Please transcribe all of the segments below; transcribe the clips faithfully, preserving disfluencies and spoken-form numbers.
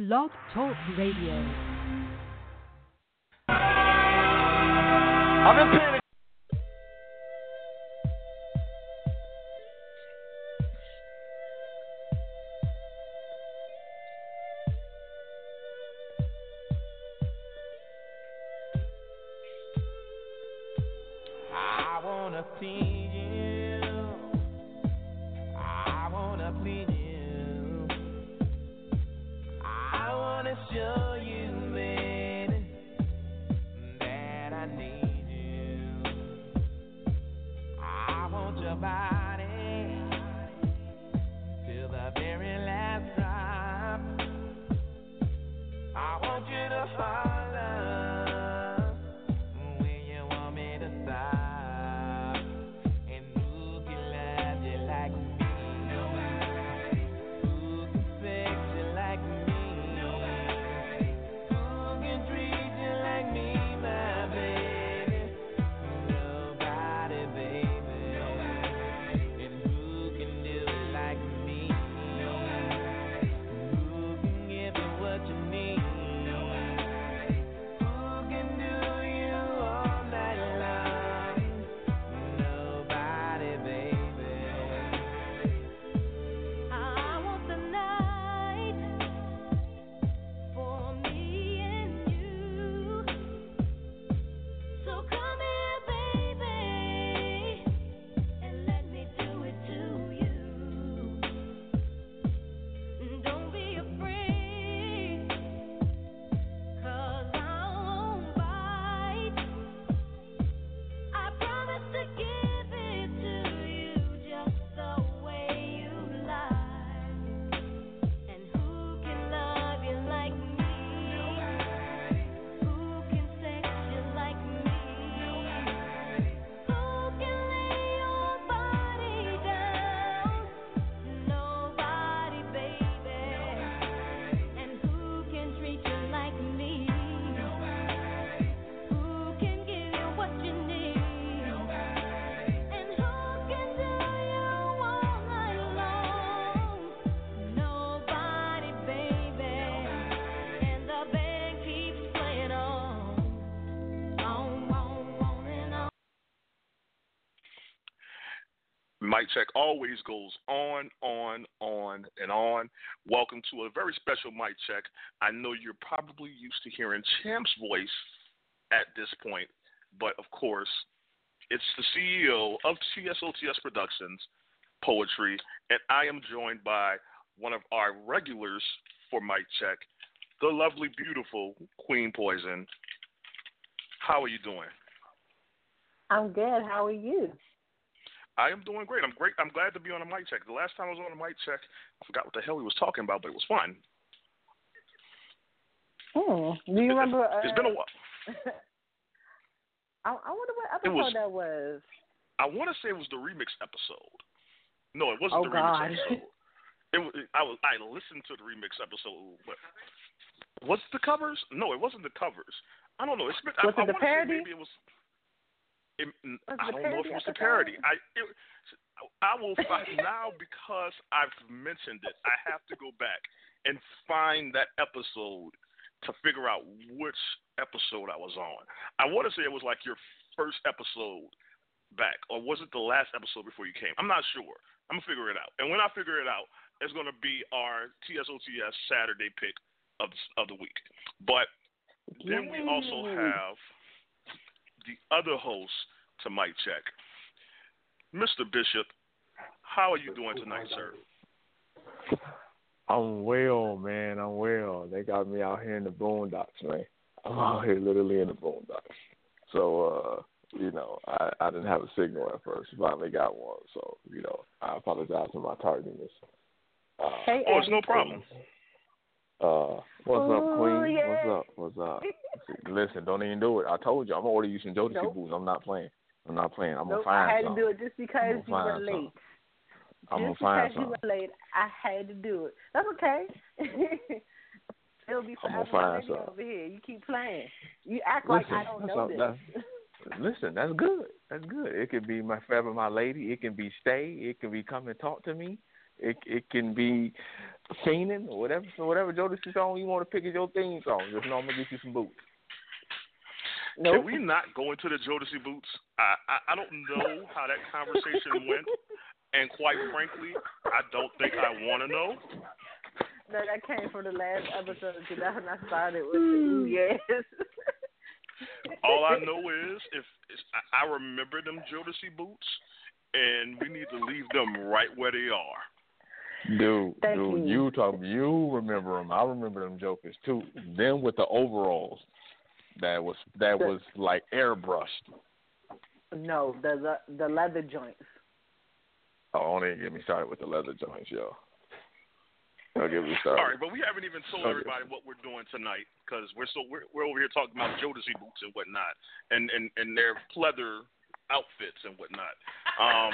Blog Talk Radio. I've been paying I wanna see you. I wanna please you. I wanna show you, baby, that I need you. I want your body till the very last drop. I want you to holler when you want me to stop. And who can love you like me? Who can fix you like me? Who can treat you like me, my baby? Nobody, baby. And who can do it like me? Who can give you what you need? Who can do you all night long? Nobody, baby. I want the night for me and you. So come here, baby, and let me do it to you. Don't be afraid, 'cause I won't bite. I promise to give it to you just the way you like. And who can love you like me? Who can sex you like me? Who can lay your body down? Nobody, baby. And who can treat you like me? Who can give you what you need? And who can do you all night long? Nobody, baby. And the band keeps playing on, on, on, on and on. Mic check always goes on, on, on, and on. Welcome to a very special mic check. I know you're probably used to hearing Champ's voice at this point, but of course, it's the C E O of T S O T S Productions, Poetry, and I am joined by one of our regulars for mic check, the lovely, beautiful Queen Poison. How are you doing? I'm good. How are you? I am doing great. I'm great. I'm glad to be on a mic check. The last time I was on a mic check, I forgot what the hell he was talking about, but it was fun. Hmm. Do you remember? Uh, It's been a while. I, I wonder what It episode was- that was. I want to say it was the remix episode. No, it wasn't Oh, the God. remix episode. It was, I was. I listened to the remix episode, but was it the covers? No, it wasn't the covers. I don't know. It's been. Was I, it the I wanna say parody? maybe it was. It, Was I it the don't know if it parody was the episode? parody. I it, I will find now because I've mentioned it. I have to go back and find that episode to figure out which episode I was on. I want to say it was like your first episode back, or was it the last episode before you came? I'm not sure. I'm gonna figure it out, and when I figure it out, it's gonna be our T S O T S Saturday pick of of the week. But then we also Yay. have the other host to Mic Check, Mister Bishop. How are you doing tonight, sir? I'm well, man. I'm well. They got me out here in the boondocks, man. I'm out here literally in the boondocks. So, uh, you know, I, I didn't have a signal at first. Finally got one. So, you know, I apologize for my tardiness. Uh, Hey, Oh, it's no Eddie. problem. uh, what's Ooh, up, Queen? yeah. What's up? What's up? Listen, don't even do it. I told you. I'm going to order you some Jodeci Nope. boots. I'm not playing. I'm not playing. I'm Nope, going to find I had some. to do it just because I'm you gonna were find late. some. I'm going Just to find because you some. were late, I had to do it. That's okay. It'll be I'm gonna forever find lady some. over here. You keep playing. You act Listen, like I don't that's know all- this. that's- Listen, that's good. That's good. It can be my forever, my lady. It can be stay. It can be come and talk to me. It it can be Fiending or whatever, so whatever Jodeci song you want to pick as your theme song. Just know I'm gonna get you some boots. Nope. Can we not go into the Jodeci boots? I, I I don't know how that conversation went, and quite frankly, I don't think I want to know. No, that came from the last episode. That's when I started with the yes. All I know is if is, I, I remember them Jodeci boots, and we need to leave them right where they are. Dude, Thank dude, you. you talk, you remember them. I remember them jokers too. Them with the overalls that was that The- was like airbrushed. No, the the, the leather joints. Oh, don't even get me started with the leather joints, yo. Don't get me started. All right, but we haven't even told Okay. everybody what we're doing tonight because we're so we're, we're over here talking about Jodeci boots and whatnot, and and and their pleather outfits and whatnot. Um,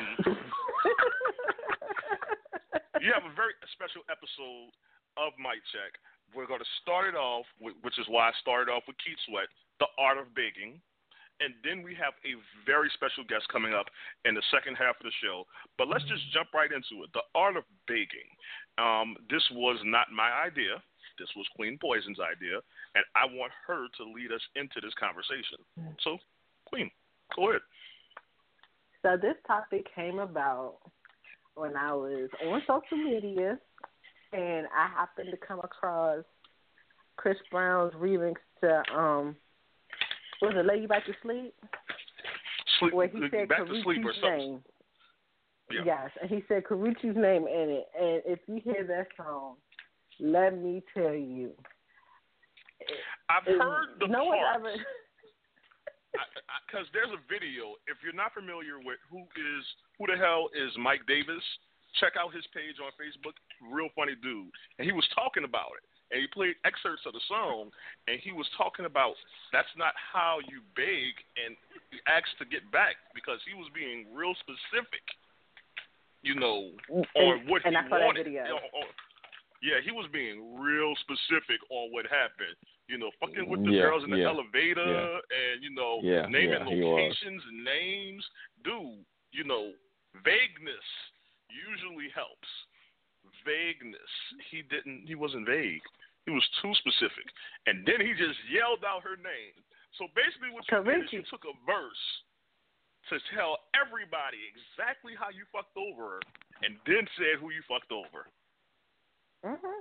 you have a very special episode of Mic Check. We're going to start it off, with, which is why I started off with Keith Sweat, The Art of Baking. And then we have a very special guest coming up in the second half of the show. But let's just jump right into it. The Art of Baking. Um, this was not my idea. This was Queen Poison's idea. And I want her to lead us into this conversation. So, Queen, go ahead. So this topic came about when I was on social media, and I happened to come across Chris Brown's remix to um, was it "Lay You Back to Sleep," Sleep, where he said back to sleep or Karuchi's something. name. Yeah. Yes, and he said Karuchi's name in it. And if you hear that song, let me tell you, I've it- heard the no one parts. ever. Because there's a video. If you're not familiar with who is who the hell is Mike Davis, check out his page on Facebook. Real funny dude, and he was talking about it. And he played excerpts of the song, and he was talking about that's not how you beg, and he asked to get back because he was being real specific, you know, on and, what and he I saw wanted. that video. You know, on- yeah, he was being real specific on what happened. You know, fucking with the Yeah, girls in the yeah, elevator, yeah. and you know, Yeah, naming yeah, he was. locations and names. Dude, you know, vagueness usually helps. Vagueness. He didn't. He wasn't vague. He was too specific, and then he just yelled out her name. So basically, what you did is you took a verse to tell everybody exactly how you fucked over her, and then said who you fucked over. Mhm.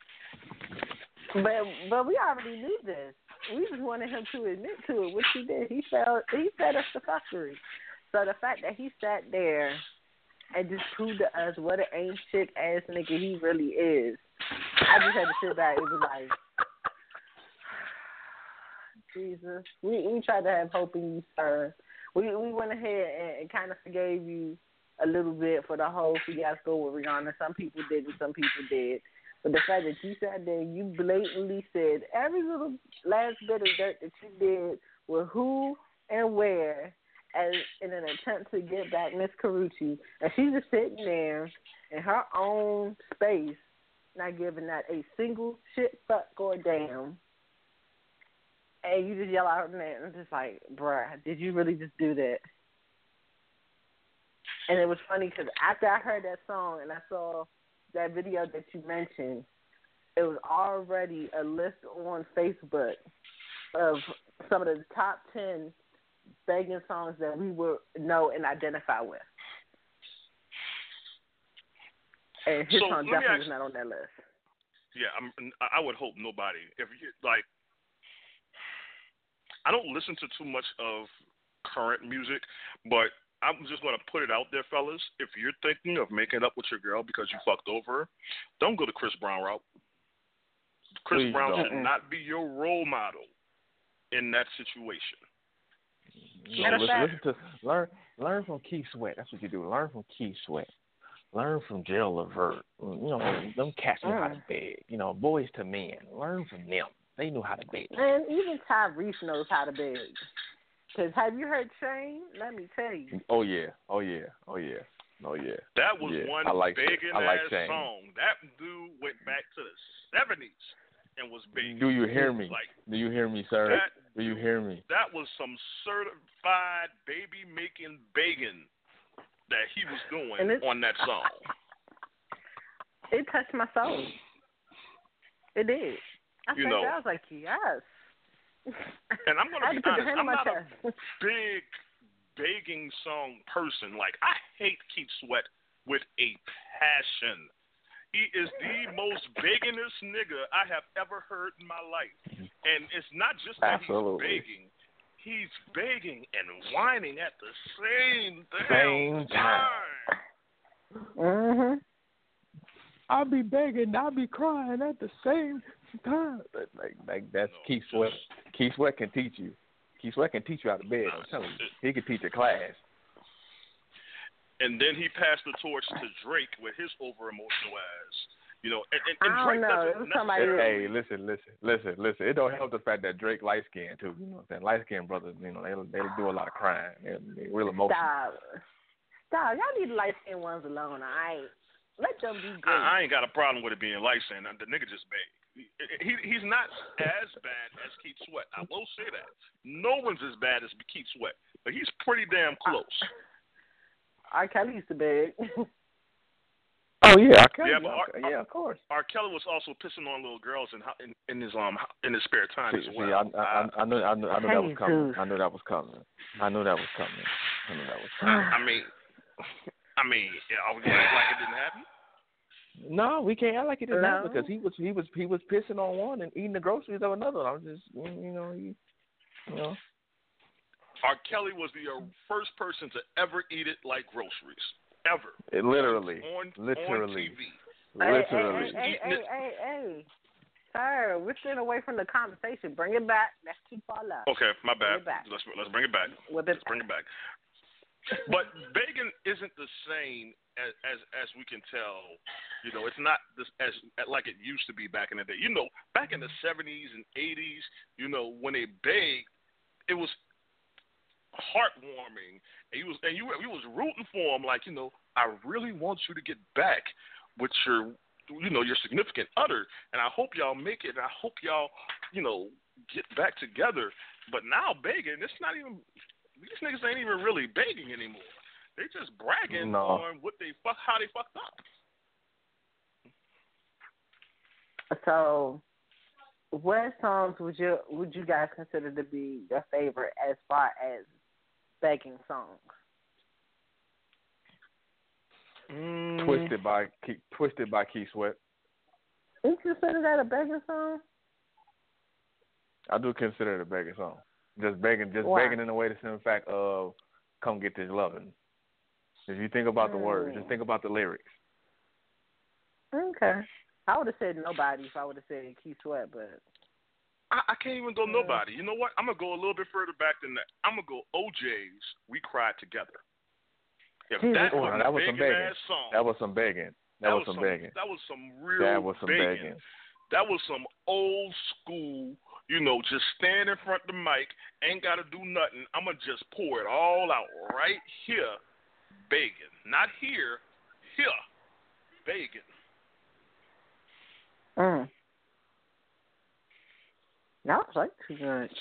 But but we already knew this. We just wanted him to admit to it, which he did. He felt he fed us the fuckery. So the fact that he sat there and just proved to us what an ain't shit ass nigga he really is, I just had to sit back. It was like, Jesus, we we tried to have hope in you, sir. We we went ahead and, and kind of forgave you a little bit for the whole fiasco with Rihanna. Some people didn't, some people did. But the fact that you sat there, you blatantly said every little last bit of dirt that you did with who and where as in an attempt to get back Miss Karuchi. And she's just sitting there in her own space, not giving that a single shit, fuck, or damn. And you just yell out her name. I'm just like, bruh, did you really just do that? And it was funny because after I heard that song and I saw that video that you mentioned, it was already a list on Facebook of some of the top ten begging songs that we would know and identify with. And his So, song let me definitely ask- was not on that list. Yeah, I'm, I would hope nobody. If you like, I don't listen to too much of current music, but I'm just going to put it out there, fellas. If you're thinking of making up with your girl because you fucked over her, don't go the Chris Brown route. Chris Please Brown don't. should not be your role model in that situation. You Matter know, of listen, fact- listen to learn learn from Keith Sweat. That's what you do. Learn from Keith Sweat. Learn from Gerald Levert. You know, them cats know how to Mm. beg. You know, boys to men. Learn from them. They know how to beg. And even Tyrese knows how to beg. Because have you heard Shane? Let me tell you. Oh yeah. Oh yeah. Oh yeah. Oh yeah. That was Yeah, one I like begging I like ass Shane. song. That dude went back to the seventies and was begging. Do you hear It was me? Like, Do you hear me, sir? that Do you hear me? That was some certified baby making begging that he was doing And it- on that song. It touched my soul. It did. I You said know, that. I was like, yes. and I'm going I to had be to put the honest, hand on I'm my not a chest. big begging song person. Like, I hate Keith Sweat with a passion. He is the most beggingest nigga I have ever heard in my life. And it's not just that Absolutely. he's begging. He's begging and whining at the same Same damn time. time. Mhm. I'll be begging, I'll be crying at the same time. Like, like that's No, Keith just- Sweat. Keith Sweat can teach you. Keith Sweat can teach you out of bed. I'm telling you, he can teach a class. And then he passed the torch to Drake with his over emotional ass. You know, and, and, I and don't Drake know. It doesn't was somebody- necessarily. Hey, listen, listen, listen, listen. It don't help the fact that Drake light skinned too. You know what I'm saying? Light skinned brothers, you know, they they do a lot of crying. They're, they're real emotional. Stop. Stop. Y'all need the light skinned ones alone, all right? Let them be great. I, I ain't got a problem with it being light skinned. The nigga just beg. He, he he's not as bad as Keith Sweat. I will say that. No one's as bad as Keith Sweat, but he's pretty damn close. R. Kelly used to beg. Oh yeah, okay. Yeah, but yeah, R- yeah, of course. R. Kelly was also pissing on little girls in in, in his um in his spare time See, as see, well. I, I, I, I knew, I knew, I knew that was coming. Jesus. I knew that was coming. I knew that was coming. I knew that was coming. I mean, I mean, yeah, are we gonna act like it didn't happen? No, we can't act like it didn't No. happen because he was, he was, he was pissing on one and eating the groceries of another. I'm just, you know, he, you know. R. Kelly was the uh, first person to ever eat it like groceries, ever. It literally, on, literally, on T V. literally. Hey, hey, hey, hey, hey, hey. Sir, we're staying away from the conversation. Bring it back. That's too far left. Okay, my Bring bad. it back. Let's let's bring it back. With it Let's bring it back. But begging isn't the same as, as as we can tell. You know, it's not this as like it used to be back in the day. You know, back in the seventies and eighties, you know, when they begged, it was heartwarming, and you was and you you was rooting for them. Like, you know, I really want you to get back with your, you know, your significant other, and I hope y'all make it. And I hope y'all, you know, get back together. But now begging, it's not even. These niggas ain't even really begging anymore. They just bragging No. on what they fuck, how they fucked up. So, what songs would you would you guys consider to be your favorite as far as begging songs? Mm. Twisted by Keith, Twisted by Keith Sweat. You consider that a begging song? I do consider it a begging song. Just begging, just Why? begging in the way to simple fact of come get this loving. If you think about the words, just think about the lyrics. Okay. I would have said nobody if I would have said Keith Sweat, but I, I can't even go nobody. You know what? I'm gonna go a little bit further back than that. I'm gonna go O J's "We Cried Together." If Jesus. that Oh, wasn't that a was some begging begging. ass song, That was some begging. That, was, some begging. That was some real. That was some begging. begging. That was some old school. You know, just stand in front of the mic, ain't got to do nothing. I'm going to just pour it all out right here, begging. Not here, here, begging. mm. That was like too much.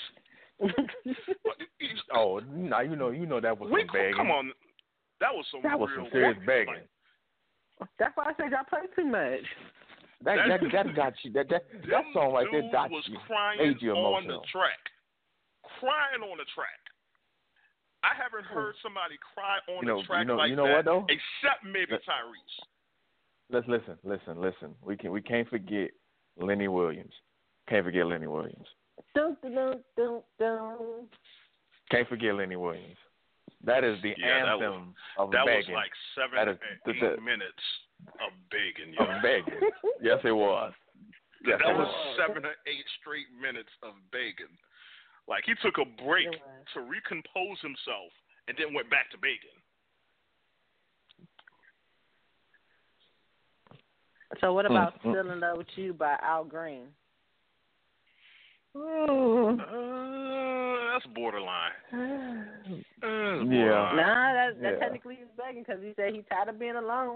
Oh, now you know, you know that was We, some begging. come on. That was some That was real some serious begging. begging. That's why I said y'all play too much. That that that got you. That that that Them song right there dudes got was you. crying Made you on the emotional. track. Crying on the track. I haven't heard somebody cry on You know, the track you know, like you know that, what though? except maybe Let- Tyrese. Let's listen, listen, listen. We can we can't forget Lenny Williams. Can't forget Lenny Williams. Dun, dun, dun, dun, dun. Can't forget Lenny Williams. That is the Yeah, that anthem of That was begging. like seven That or is eight the- the- minutes of begging, yo. of begging. Yes, it was. Yes, That it was was. seven or eight straight minutes of begging. Like, he took a break It was. to recompose himself and then went back to begging. So what about Mm, mm. Still in Love with You by Al Green? Mm. Uh, that's borderline. Uh, that's Yeah. borderline. Nah, that, that Yeah. technically is begging because he said he's tired of being alone.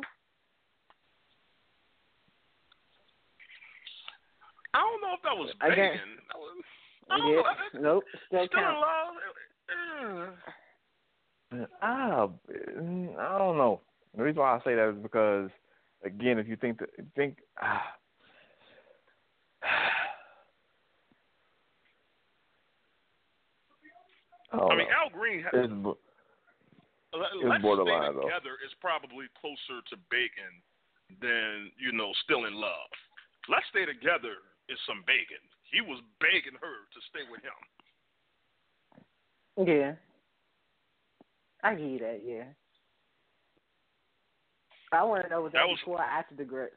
I don't know if that was I begging. guess- That was, I don't Yeah. know. I- Nope, still Still in counts. love. Uh, Ah, mm, I don't know. The reason why I say that is because, again, if you think that, think, ah, I, don't I mean, know. Al Green. Ha- It's, bo- let, it's let's borderline, stay though. together is probably closer to Bacon than you know, still in love. Let's stay together is some Bacon. He was begging her to stay with him. Yeah. I hear that, yeah. I want to know was that, That was- before or after the grits?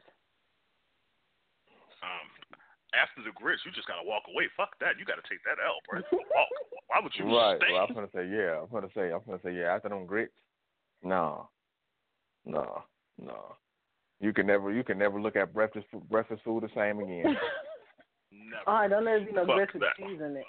Um, after the grits, you just gotta walk away. Fuck that. You gotta take that L, bro. Walk. Why would you Right. stay? Well, I'm gonna say yeah. I'm gonna say I'm gonna say yeah. After them grits, no, no, no. You can never you can never look at breakfast breakfast food the same again. Never. All right, don't let it be no Fuck grits with that. cheese in it.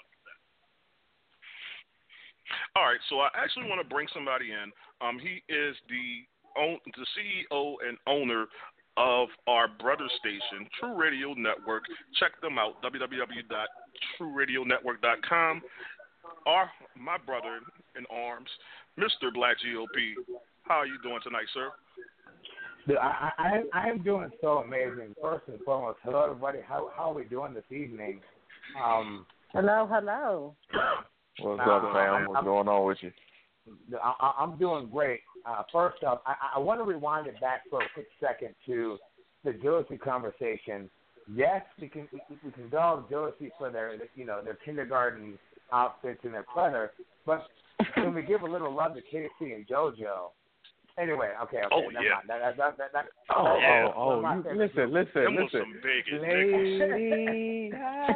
All right, so I actually want to bring somebody in. Um, he is the own, the C E O and owner of our brother station, True Radio Network. Check them out, w w w dot true radio network dot com. Our my brother in arms, Mister Black G O P. How are you doing tonight, sir? Dude, I, I I am doing so amazing. First and foremost, hello everybody. How how are we doing this evening? Um, Hello, hello. What's Nah, up, fam? What's I'm- going on with you? I, I- I'm doing great. Uh, first up, I, I want to rewind it back for a quick second to the jealousy conversation. Yes, we can we, we can dog jealousy for their you know their kindergarten outfits and their pleather, but can we give a little love to K C and JoJo? Anyway, okay, okay. Oh, never yeah. mind. That, that, that, that, that, Oh, Yeah. oh, oh! my You, favorite listen, listen, Them was listen. some big niggas.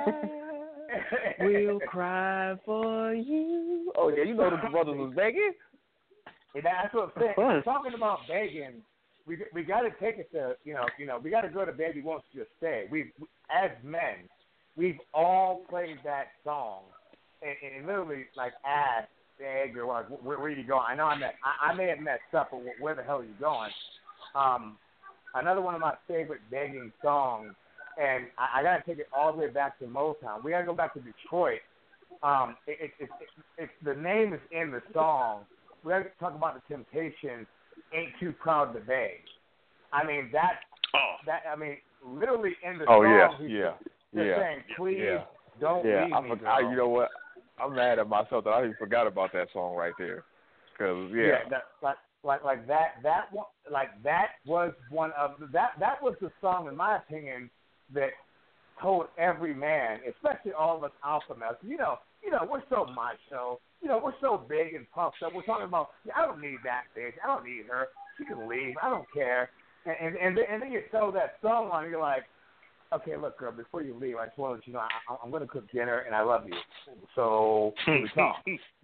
Lady, we'll cry for you. Oh yeah, you know the brothers was begging. Yeah, that's what I'm saying. Of course. Talking about begging, we we got to take it to you know you know we got to go to Baby Won't You Stay. We, we as men, we've all played that song and, and literally like asked Egg or like where, where are you going? I know I met I, I may have messed up, but where the hell are you going? Um, another one of my favorite begging songs, and I, I got to take it all the way back to Motown. We got to go back to Detroit. Um, it, it, it, it, it, the name is in the song. We got to talk about the Temptations. Ain't Too Proud to Beg. I mean that. Oh, That I mean, literally in the Oh song, yeah, he's yeah, just yeah, saying, "Please yeah. don't yeah. leave I me, forgot. girl." You know what? I'm mad at myself that I even forgot about that song right there. Cause yeah, that, like like like that that one like that was one of that that was the song in my opinion that told every man, especially all of us alpha males. You know, you know, we're so macho. You know, we're so big and puffed up. We're talking about, yeah, I don't need that bitch. I don't need her. She can leave. I don't care. And and and then, and then you throw that song on, and you're like, okay, look, girl, before you leave, I just want to let you know I, I'm going to cook dinner, and I love you. So here we talk.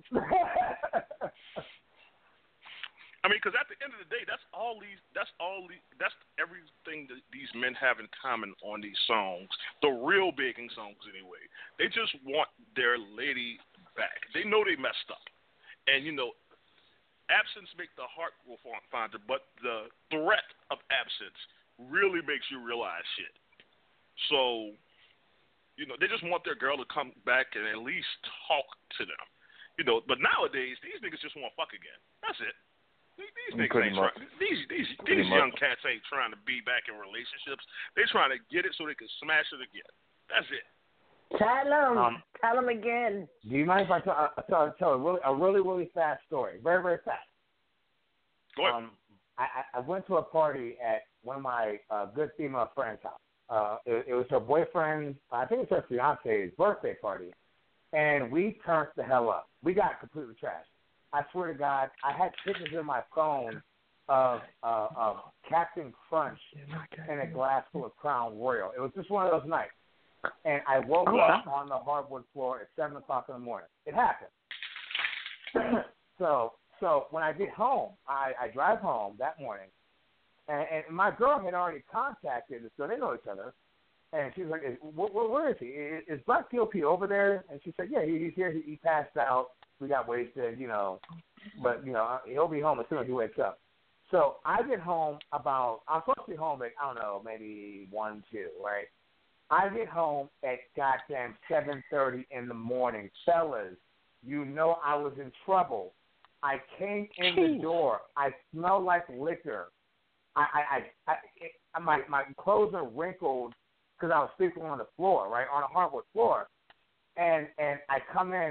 I mean, because at the end of the day, that's all these, that's all these, that's everything that these men have in common on these songs. The real begging songs, anyway. They just want their lady back. They know they messed up, and you know, absence makes the heart grow fonder, but the threat of absence really makes you realize shit. So, you know, they just want their girl to come back and at least talk to them. You know, but nowadays these niggas just want to fuck again. That's it. These niggas Pretty ain't much. trying. These these Pretty these much. young cats ain't trying to be back in relationships. They're trying to get it so they can smash it again. That's it. Tell them. Um, Tell them again. Do you mind if I tell, uh, tell, tell a, really, a really, really fast story? Very, very fast. Go ahead. Um, I, I I went to a party at one of my uh, good female friends' house. Uh, it, it was her boyfriend's, I think it was her fiance's birthday party, and we turned the hell up. We got completely trashed. I swear to God, I had pictures in my phone of uh, of Captain Crunch in a glass full of Crown Royal. It was just one of those nights. And I woke Oh, up wow. on the hardwood floor at seven o'clock in the morning. It happened. so so when I get home, I, I drive home that morning, and, and my girl had already contacted, so they know each other, and she was like, where, where is he? Is, is Black P O P over there? And she said, yeah, he, he's here. He, he passed out. We got wasted, you know, but, you know, he'll be home as soon as he wakes up. So I get home about, I'm supposed to be home at, I don't know, maybe one, two, right? I get home at goddamn seven thirty in the morning. Fellas, you know I was in trouble. I came in the door. I smell like liquor. I, I, I, I my, my clothes are wrinkled because I was sleeping on the floor, right, on a hardwood floor. And and I come in,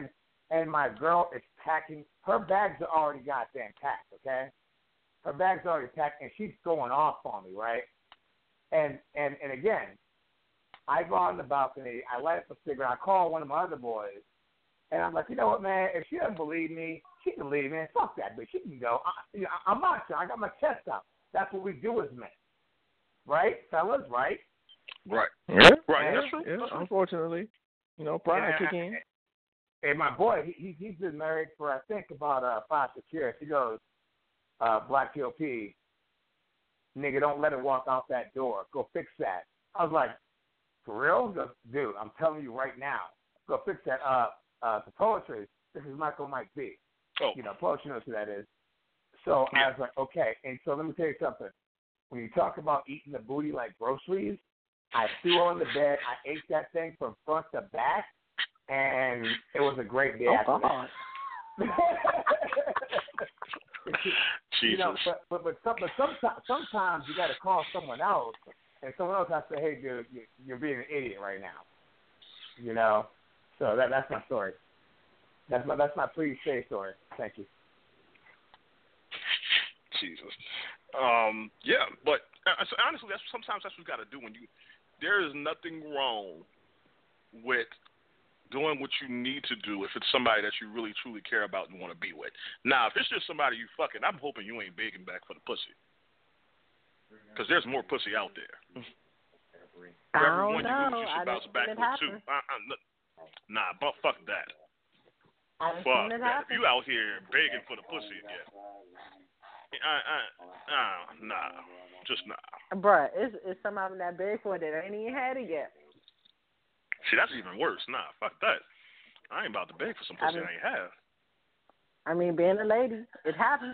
and my girl is packing. Her bags are already goddamn packed, okay? Her bags are already packed, and she's going off on me, right? And and and again, I go on the balcony. I light up a cigarette. I call one of my other boys, and I'm like, you know what, man? If she doesn't believe me, she can leave, man. Fuck that bitch. She can go. I, you know, I'm not sure. I got my chest out. That's what we do as men, right, fellas? Right? Right. Yeah. Right. Yeah. That's true. Yeah. That's true. Unfortunately, you know, pride Yeah, kick in. And my boy, he, he he's been married for I think about uh, five six years. He goes, uh, Black P O P, nigga, don't let her walk out that door. Go fix that. I was like, for real? He goes, dude, I'm telling you right now, go fix that. Uh, uh, the poetry. This is Michael Mike B. Oh. You know, poetry knows who that is. So Yeah. I was like, okay. And so let me tell you something. When you talk about eating the booty like groceries, I threw her on the bed. I ate that thing from front to back, and it was a great day Oh, after God. that. Jesus. You know, but but but, some, but sometimes sometimes you got to call someone else, and someone else has to say, hey, dude, you, you're being an idiot right now. You know, so that that's my story. That's my that's my please say story. Thank you. Jesus. Um, yeah, but uh, so honestly, that's sometimes that's what you got to do when you. There is nothing wrong with doing what you need to do if it's somebody that you really truly care about and want to be with. Now, if it's just somebody you fucking, I'm hoping you ain't begging back for the pussy, because there's more pussy out there. For I every don't one you know. lose, you should I bounce didn't back see it with two. happen. Uh, uh, no- nah, but fuck that. I didn't Fuck see it that. If happen. you out here begging for the pussy again, I, I, uh, nah, just nah. Bruh, it's, it's some of them that big for it that ain't even had it yet. See, that's even worse. Nah, fuck that. I ain't about to beg for some pussy I, I mean- ain't have. I mean, being a lady, it happens.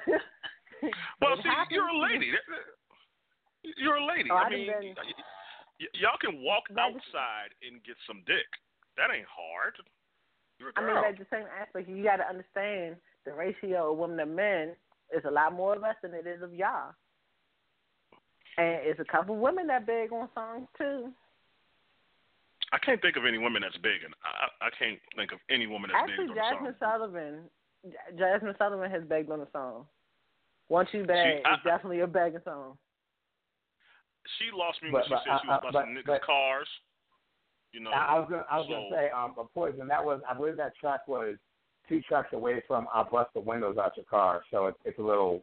Well, It see, happens. you're a lady. You're a lady. Oh, I I mean, done been- y- y'all can walk That is- outside and get some dick. That ain't hard. You're a I girl. mean, at the same aspect, you got to understand the ratio of women to men is a lot more of us than it is of y'all. And it's a couple women that beg on songs, too. I can't think of any woman that's begging. I, I can't think of any woman that's Actually, begging on a Jasmine song. Sullivan, J- Jasmine Sullivan has begged on a song. Once You Beg, I- it's definitely a begging song. She lost me But- when she but, said she was uh, uh, busting but- niggas' but- cars. You know, I, I was gonna I was so, gonna say um, a Poison. That was I believe that track was two tracks away from I'll Bust the Windows Out Your Car. So it's it's a little,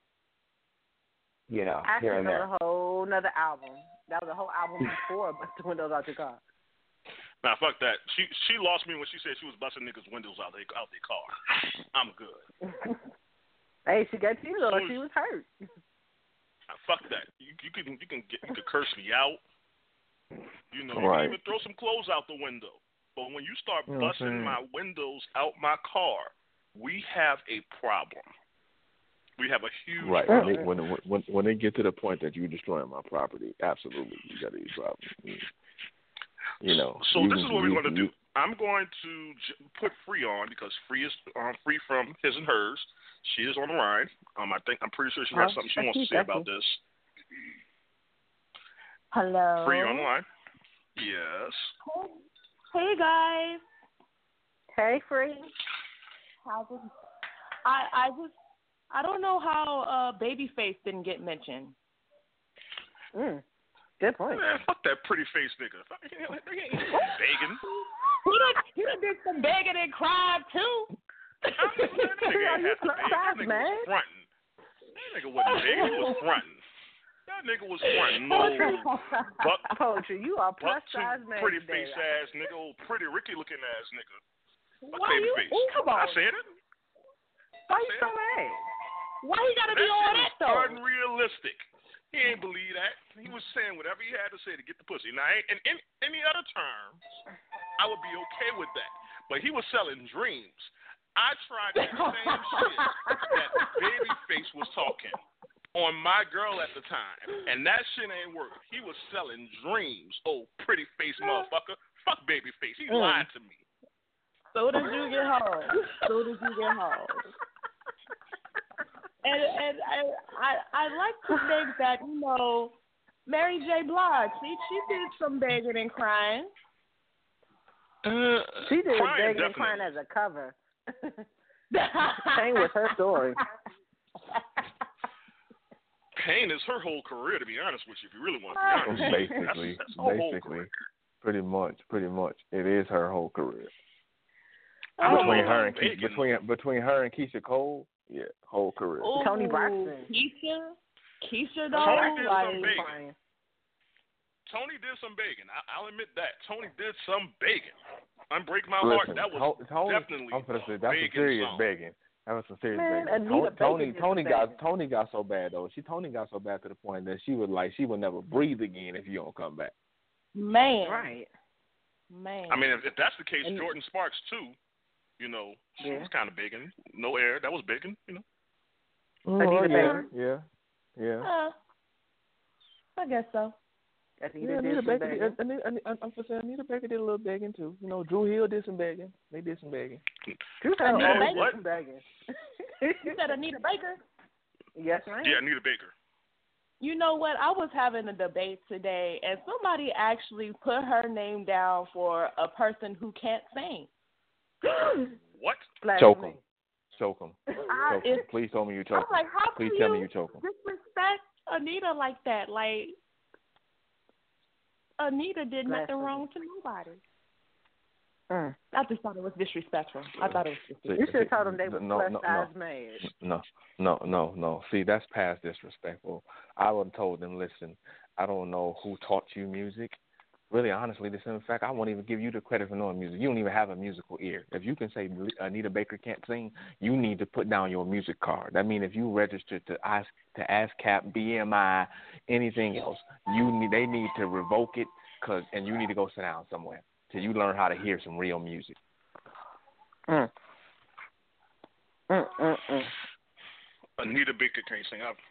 you know, Actually, here and that there. was a whole nother album. That was a whole album before Bust the Windows Out Your Car. nah, fuck that. She she lost me when she said she was busting niggas' windows out their out their car. I'm good. Hey, she got you though. So- She was hurt. Nah, fuck that. You you can you can get you can curse me out. You know, Right. you can even throw some clothes out the window. But when you start You know what I'm busting saying? my windows out my car, we have a problem. We have a huge Right. problem. When they, when, when when they get to the point that you're destroying my property, absolutely, you got a problem. You know. So you this can- is what we're you- going to you- do. I'm going to j- put Free on because Free is um, free from his and hers. She is on the line. Um, I think I'm pretty sure she has Oh, something she thank wants you, to say thank about you. this. Hello. Free on the line. Yes. Hey guys. Hey, Free. How's it? I I just I don't know how uh Babyface didn't get mentioned. Mm, good point. Man, fuck that pretty face nigga. Fuck, he ain't he ain't begging. He did he done did some begging and cried too. That nigga ain't have to beg. That nigga man. was fronting. That nigga wasn't begging. He was fronting. That nigga was fronting. No buck, Poetry, you are buck plus size tooth, man. pretty today. face ass nigga, old pretty Ricky looking ass nigga. Fuck Why baby you? face. Ooh, come on. I said it. Why you so mad? Why you gotta be That all shit that was though? unrealistic. He ain't believe that. He was saying whatever he had to say to get the pussy. Now, in, in any other terms, I would be okay with that. But he was selling dreams. I tried the same shit that Babyface was talking on my girl at the time, and that shit ain't working. He was selling dreams. Oh, pretty face motherfucker. Fuck Babyface. He Mm. lied to me. So did you get home? So did you get home? And and I I I like to think that you know Mary J. Blige, she she did some begging and crying. Uh, She did crying begging and crying definitely. as a cover. Same with her story. Pain is her whole career, to be honest with you. If you really want to be honest, basically, that's, that's her whole basically, career. pretty much, pretty much, it is her whole career. I don't Between know her about and Ke- Bacon. between between her and Keisha Cole, yeah, whole career. Ooh, Tony Braxton. Keisha, Keisha Tony though, did like some bacon. Tony did some bacon. I, I'll admit that. Tony did some bacon. Unbreak My Heart. Listen, That was To- Tony, definitely I'm gonna say that's bacon some serious song. begging. That was some serious Man, begging. Anita Tony, Baker Tony, Tony did some got begging. Tony got so bad though. She Tony got so bad to the point that she would like she would never breathe again if you don't come back. man, Right. man. I mean, if, if that's the case, And- Jordan Sparks too. You know, she Yeah. was kind of bacon. No air. That was bacon. You know. Anita yeah, Baker. yeah, yeah. Uh, I guess so. Anita Yeah, did Anita some Baker. begging. Did, Anita, Anita, I'm for saying Anita Baker did a little begging too. You know, Drew Hill did some begging. They did some begging. Drew Hill Anita always Baker? did some begging. You said Anita Baker. Yes, ma'am. Yeah, Anita Baker. You know what? I was having a debate today, and somebody actually put her name down for a person who can't sing. What? Choke Blasphemy. him. Choke him. I, Choke him. it's, Please tell me you I'm choke him. like, how Please can tell you me you choke him. disrespect Anita like that? Like, Anita did nothing Blasphemy. wrong to nobody. Mm. I just thought it was disrespectful. I thought it was disrespectful. You should have told them they were No, plus no, size no. mad. No, no, no, no. See, that's past disrespectful. I would have told them, listen, I don't know who taught you music. Really, honestly, this in fact, I won't even give you the credit for knowing music. You don't even have a musical ear. If you can say Anita Baker can't sing, you need to put down your music card. That means if you registered to ask to ASCAP, B M I, anything else, you need they need to revoke it, cause and you need to go sit down somewhere till you learn how to hear some real music. Mm. Mm, mm, mm. Anita Baker can't sing. I've,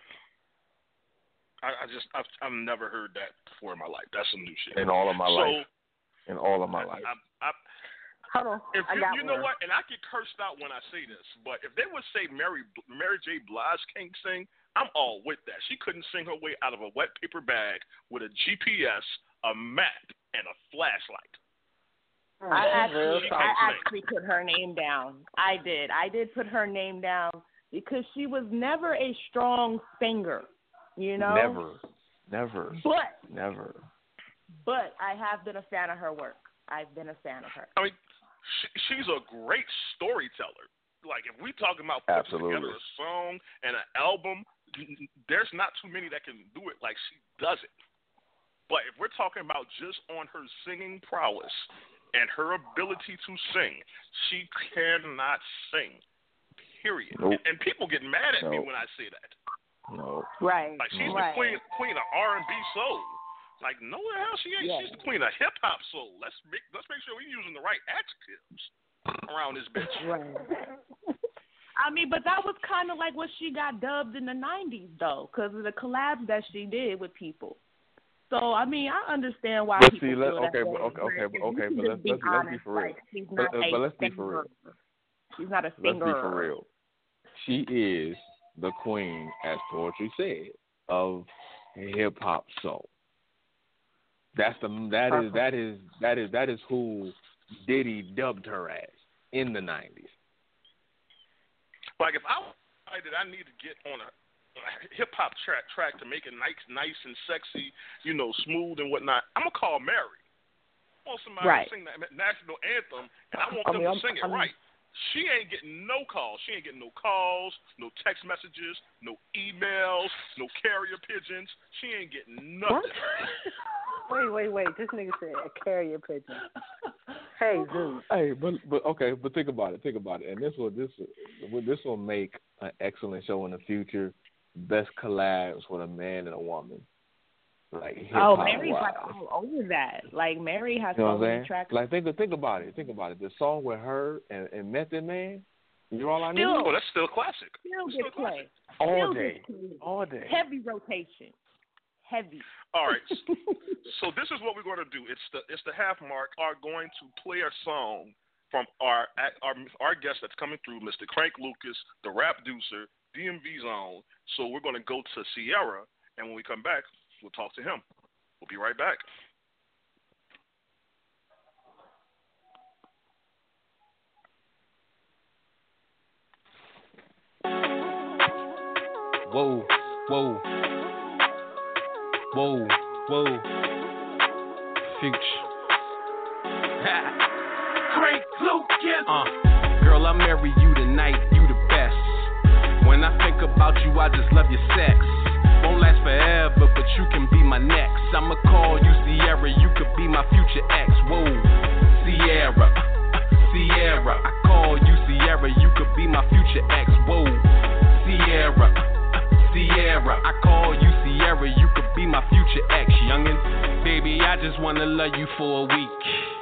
I, I just, I've, I've never heard that before in my life. That's some new shit. In all of my so, life. In all of my life. I, I, Hold on. if I you, got you know one. what, and I get cursed out when I say this, but if they would say Mary Mary J. Blige can't sing, I'm all with that. She couldn't sing her way out of a wet paper bag with a G P S, a map, and a flashlight. Mm, I real actually, talk. I actually put her name down. I did. I did put her name down because she was never a strong singer, you know. Never. Never. But, Never. but I have been a fan of her work. I've been a fan of her. I mean, she, she's a great storyteller. Like, if we talking about putting Absolutely. together a song and an album, there's not too many that can do it like she does it. But if we're talking about just on her singing prowess and her ability to sing, she cannot sing, period. Nope. And, and people get mad at me Nope. when I say that. No. Right. Like, she's right. the queen, queen of R and B soul. Like, no the hell she ain't. Yeah. She's the queen of hip hop soul. Let's make let's make sure we're using the right adjectives around this bitch. Right. I mean, but that was kind of like what she got dubbed in the nineties, though, because of the collabs that she did with people. So, I mean, I understand why But people see, let- feel okay, that but- way. okay, okay, but- You okay, can but just let's- be let's- let's be honest, for real. like, she's But- not uh, a but let's be for singer. real. She's not a Let's singer. be for real. She is the queen, as poetry said, of hip hop soul. That's the that is that is that is that is who Diddy dubbed her as in the nineties. Like, if I decided I need to get on a, a hip hop track track to make it nice, nice and sexy, you know, smooth and whatnot, I'm gonna call Mary. I want somebody Right. to sing that national anthem, and I want I them mean, to I'm- sing it I mean- right. She ain't getting no calls. She ain't getting no calls, no text messages, no emails, no carrier pigeons. She ain't getting nothing. Wait, wait, wait. This nigga said a carrier pigeon. Hey, Zeus. Hey, but but okay, but think about it. Think about it. And this will this will this will make an excellent show in the future. Best collabs with a man and a woman. Like hip Oh, hop Mary's wise. like all over that. Like, Mary has You know so what I'm many saying? tracks. Like think think about it. Think about it. The song with her and, and Method Man. You're all I need. Still- Oh, that's still classic. Still It's get still classic. played. All Still day. gets played. All day. Heavy rotation. Heavy. All right. So this is what we're going to do. It's the it's the half mark. Are going to play a song from our our our guest that's coming through, Mister Crank Lucas, the rap producer, D M V Zone. So we're going to go to Sierra, and when we come back, we'll talk to him. We'll be right back. Whoa, whoa, whoa, whoa. Future. Crank Lucas. Uh, girl, I marry you tonight. You the best. When I think about you, I just love your sex. Won't last forever, but you can be my next. I'ma call you Sierra. You could be my future ex. Whoa, Sierra, Sierra. I call you Sierra. You could be my future ex. Whoa, Sierra, Sierra. I call you Sierra. You could be my future ex, youngin'. Baby, I just wanna love you for a week.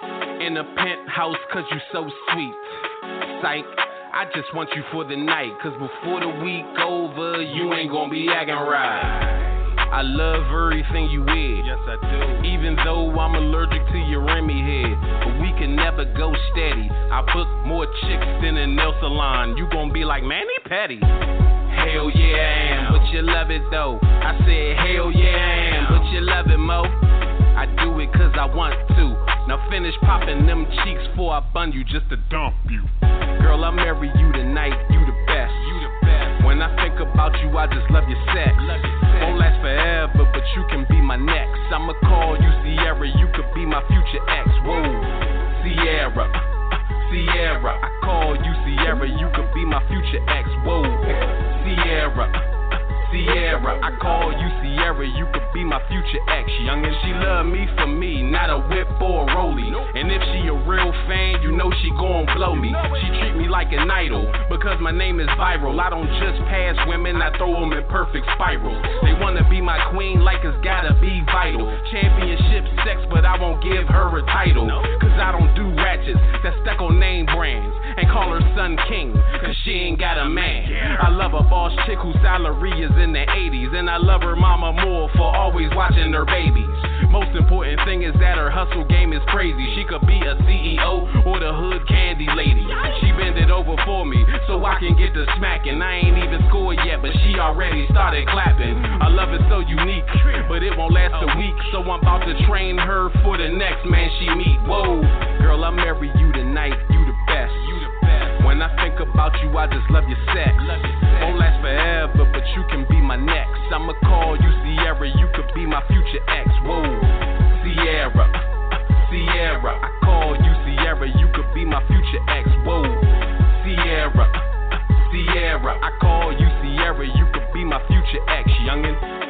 In a penthouse, cause you so sweet. Psych, I just want you for the night. Cause before the week over, you ain't gonna be acting right. I love everything you wear. Yes, I do. Even though I'm allergic to your Remy head. But we can never go steady. I book more chicks than a nail salon. You gon' be like Manny Petty. Hell yeah I am, but you love it though. I said hell yeah I am, but you love it mo. I do it cause I want to. Now finish popping them cheeks before I bun you just to dump you. Girl, I marry you tonight, you the best. You the best. When I think about you, I just love your sex. Love your sex. Won't last forever, but you can be my next. I'ma call you Sierra, you could be my future ex. Whoa, Sierra, Sierra. I call you Sierra, you could be my future ex. Whoa, Sierra, Sierra. I call you Sierra, you could be my future ex, youngin'. She love me for me, not a whip or a rollie. And if she a real fan, you know she gon' blow me. She treat me like an idol, because my name is viral. I don't just pass women, I throw them in perfect spirals. They wanna be my queen like it's gotta be vital. Championship sex, but I won't give her a title. Cause I don't do ratchets that stuck on name brands. And call her son king, cause she ain't got a man. I love a boss chick whose salary is in the eighties. And I love her mama more for always watching her babies. Most important thing is that her hustle game is crazy. She could be a C E O or the hood candy lady. She bend it over for me so I can get to smacking. I ain't even scored yet, but she already started clapping. I love it so unique, but it won't last a week. So I'm about to train her for the next man she meet. Whoa, girl, I marry you tonight. You the best. You the best. When I think about you, I just love your sex. Love your sex. Won't last forever, but you can be my next. I'ma call you Sierra, you could be my future ex. Whoa, Sierra, Sierra. I call you Sierra, you could be my future ex. Whoa, Sierra, Sierra. I call you Sierra, you could be my future ex, youngin'.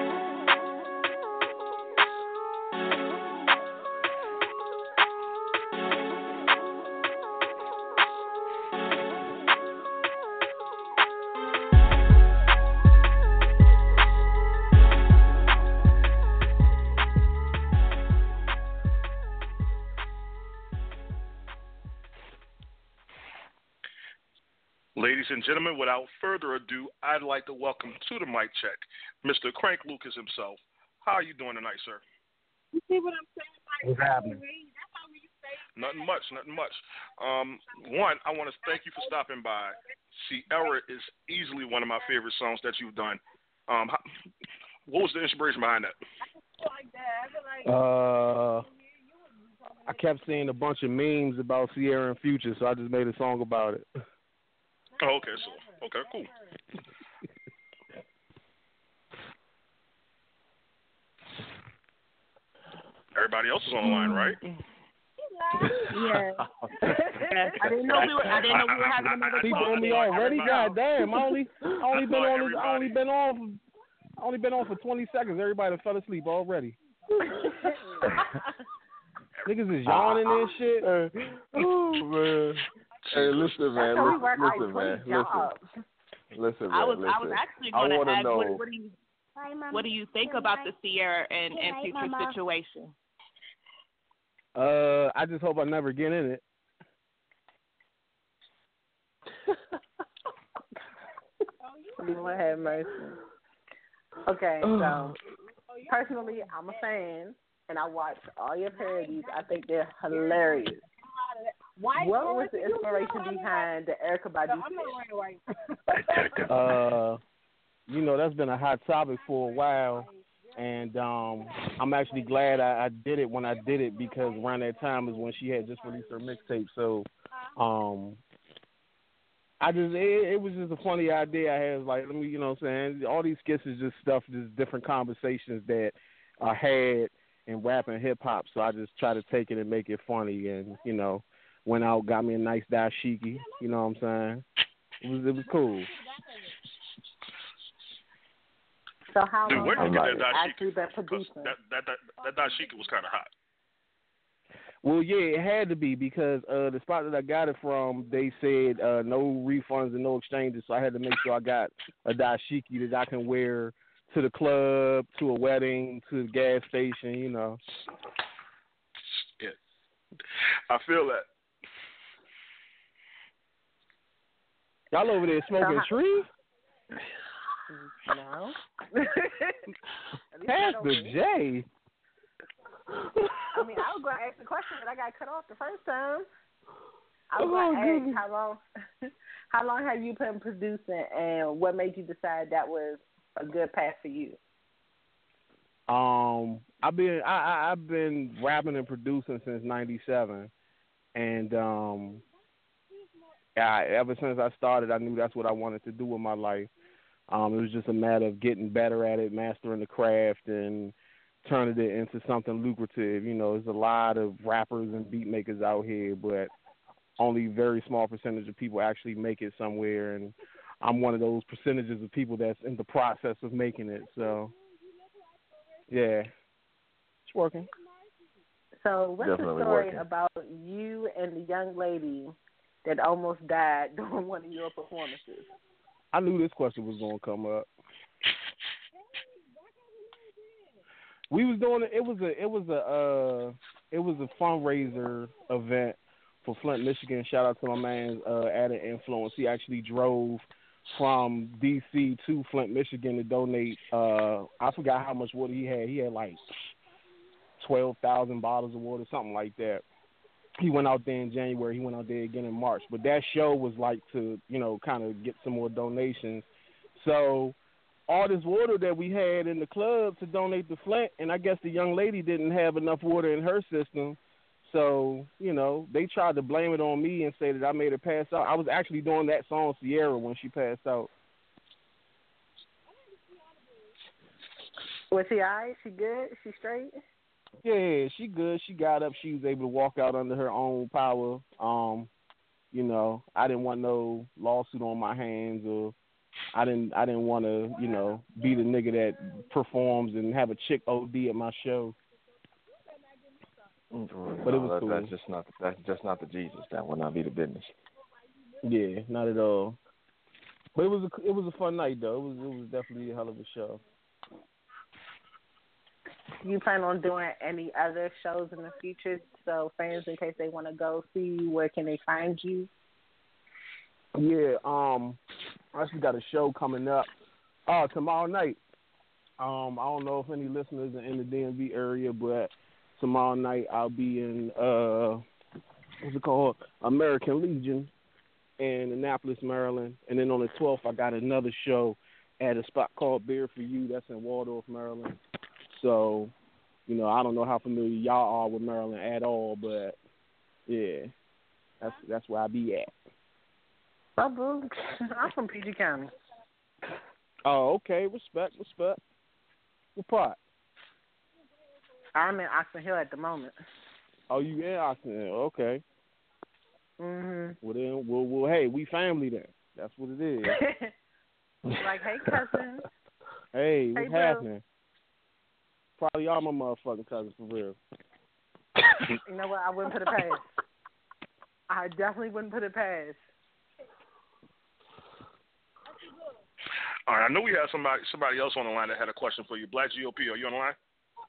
Ladies and gentlemen, without further ado, I'd like to welcome to the mic check Mister Crank Lucas himself. How are you doing tonight, sir? You see what I'm saying? Like, What's happening? Nothing much, nothing much. Um, one, I want to thank you for stopping by. Sierra is easily one of my favorite songs that you've done. Um, how, what was the inspiration behind that? Uh, I kept seeing a bunch of memes about Sierra and Future, so I just made a song about it. Oh, okay, so okay, cool. Everybody else is on the line, right? Yeah. I didn't know we were. I didn't know we were having another People call. on me already. God damn! I only, I only been on. I only been on. I only been on for twenty seconds. Everybody fell asleep already. Niggas is yawning and shit. Oh man. Hey, listen, man. Listen, listen, man. Listen. Listen, man. I was. Listen. I was actually going I to wanna ask. know. What, what do you? What do you think about the Sierra and, and Future situation? Uh, I just hope I never get in it. Lord have mercy. Okay, so personally, I'm a fan, and I watch all your parodies. I think they're hilarious. What was the inspiration behind the Erykah Badu? Uh, you know, that's been a hot topic for a while, and um, I'm actually glad I, I did it when I did it, because around that time is when she had just released her mixtape. So, um, I just it, it was just a funny idea I had. Like, let me, you know what I'm saying? All these skits is just stuff, just different conversations that I had in rap and hip hop. So I just try to take it and make it funny, and you know, went out, got me a nice dashiki. You know what I'm saying? It was it was cool. So how Dude, long where have did you you get that actually dashiki? been Because producing? that that that that dashiki was kind of hot. Well, yeah, it had to be because uh, the spot that I got it from, they said uh, no refunds and no exchanges, so I had to make sure I got a dashiki that I can wear to the club, to a wedding, to the gas station, you know. Yeah, I feel that. Y'all over there smoking So trees? No. At least Pass not the over here. J. I mean, I was going to ask the question, but I got cut off the first time. I was Oh, going to ask goodness. how long, how long have you been producing, and what made you decide that was a good path for you? Um, I've been I, I I've been rapping and producing since ninety-seven, and um, I, ever since I started, I knew that's what I wanted to do with my life. Um, it was just a matter of getting better at it, mastering the craft, and turning it into something lucrative. You know, there's a lot of rappers and beat makers out here, but only very small percentage of people actually make it somewhere, and I'm one of those percentages of people that's in the process of making it. So, yeah, it's working. So what's Definitely the story working. about you and the young lady that almost died during one of your performances? I knew this question was going to come up. We was doing it. It was a it was a uh, it was a fundraiser event for Flint, Michigan. Shout out to my man uh, Added Influence. He actually drove from D C to Flint, Michigan to donate. Uh, I forgot how much water he had. He had like twelve thousand bottles of water, something like that. He went out there in January. He went out there again in March. But that show was like to, you know, kind of get some more donations. So all this water that we had in the club to donate to Flint, and I guess the young lady didn't have enough water in her system. So, you know, they tried to blame it on me and say that I made her pass out. I was actually doing that song, Sierra, when she passed out. Was she all right? She good? She straight? Yeah, she good. She got up. She was able to walk out under her own power. Um, you know, I didn't want no lawsuit on my hands, or I didn't. I didn't want to, you know, be the nigga that performs and have a chick O D at my show. Mm, But it no, was that, cool. That's just not. That's just not the Jesus. That will not be the business. Yeah, not at all. But it was a, it was a fun night though. It was it was definitely a hell of a show. You plan on doing any other shows in the future? So fans, in case they want to go see, where can they find you? Yeah, um, I actually got a show coming up uh, tomorrow night. Um, I don't know if any listeners are in the D M V area, but tomorrow night I'll be in, uh, what's it called, American Legion in Annapolis, Maryland. And then on the twelfth, I got another show at a spot called Beer for You. That's in Waldorf, Maryland. So, you know, I don't know how familiar y'all are with Maryland at all, but, yeah, that's that's where I be at. Oh, boo. I'm from P G County. Oh, okay. Respect, respect. What part? I'm in Oxon Hill at the moment. Oh, you in Oxon? Okay. Mhm. Well then, well, well, hey, we family then. That's what it is. Like, hey, cousin. Hey, Hey, what's bro. happening? Probably all my motherfucking cousins for real. You know what? I wouldn't put it past. I definitely wouldn't put it past. All right, I know we have somebody somebody else on the line that had a question for you. Black G O P, are you on the line?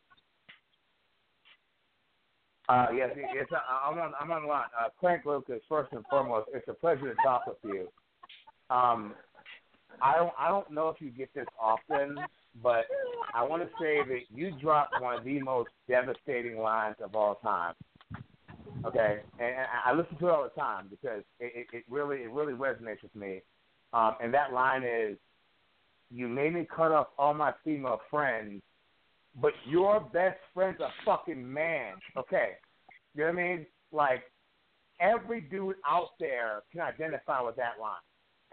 Uh, yes, it- it's, uh, I'm on. I'm on the line. Uh, Crank Lucas, first and foremost, it's a pleasure to talk with you. Um, I don't. I don't know if you get this often, but I want to say that you dropped one of the most devastating lines of all time. Okay, and, and I listen to it all the time because it, it, it really, it really resonates with me. Um, and that line is, "You made me cut off all my female friends, but your best friend's a fucking man." Okay, you know what I mean? Like, every dude out there can identify with that line.